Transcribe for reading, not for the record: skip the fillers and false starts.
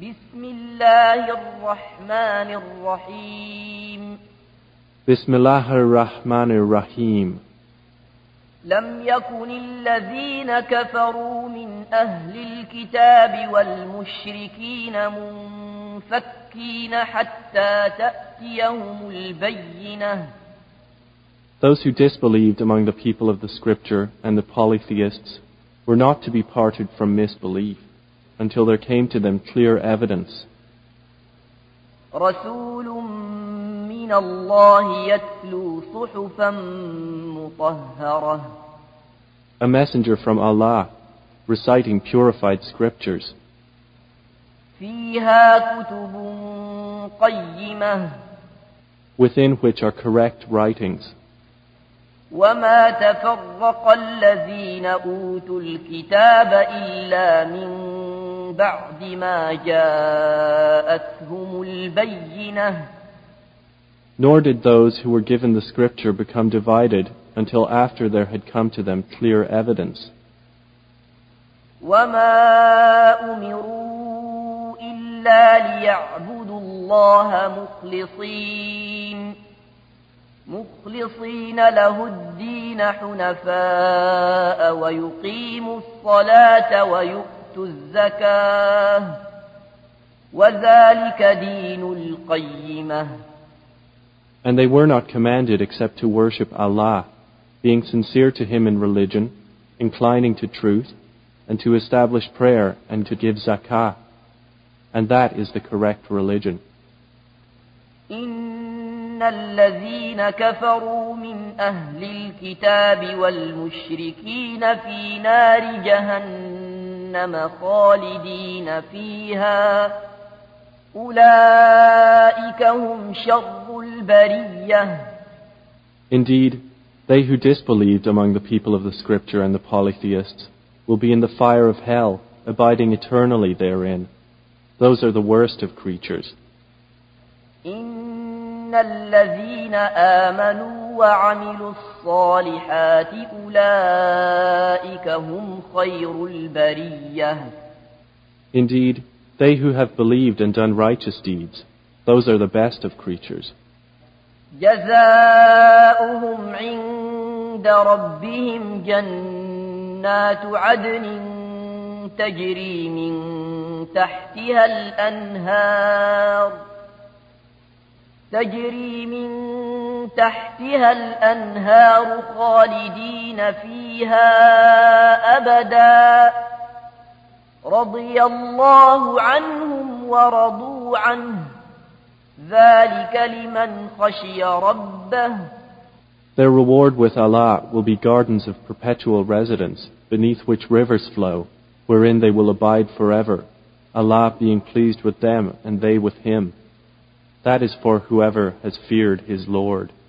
بسم الله الرحمن الرحيم بسم الله الرحمن الرحيم لم يكن الذين كفروا من أهل الكتاب والمشركين منفكين حتى تأتيهم البينة. Those who disbelieved among the people of the scripture and the polytheists were not to be parted from misbelief until there came to them clear evidence. رسول من الله يتلو صحفا مطهرة. A messenger from Allah reciting purified scriptures. فيها كتب قيمة. Within which are correct writings. وما تفرق الذين أوتوا الكتاب إلا من بعد ما جاءتهم البينة. Nor did those who were given the scripture become divided until after there had come to them clear evidence. وما أمروا إلا ليعبدوا الله مخلصين له الدين حنفاء ويقيموا الصلاة ويؤتوا الزكاة وذلك دين القيمة. And they were not commanded except to worship Allah, being sincere to Him in religion, inclining to truth, and to establish prayer and to give zakah. And that is the correct religion. إن الذين كفروا من أهل الكتاب والمشركين في نار جهنم خالدين فيها أولئك هم شر البرية. Indeed, they who disbelieved among the people of the scripture and the polytheists will be in the fire of hell, abiding eternally therein. Those are the worst of creatures. إن الذين آمنوا وعملوا الصالحات أولئك هم خير البرية. Indeed, they who have believed and done righteous deeds, those are the best of creatures. جزاؤهم عند ربهم جنات عدن تجري من تحتها الأنهار خالدين فيها أبدا رضي الله عنهم ورضوا عنه ذلك لمن خشي ربه. Their reward with Allah will be gardens of perpetual residence, beneath which rivers flow, wherein they will abide forever, Allah being pleased with them and they with Him. That is for whoever has feared his Lord.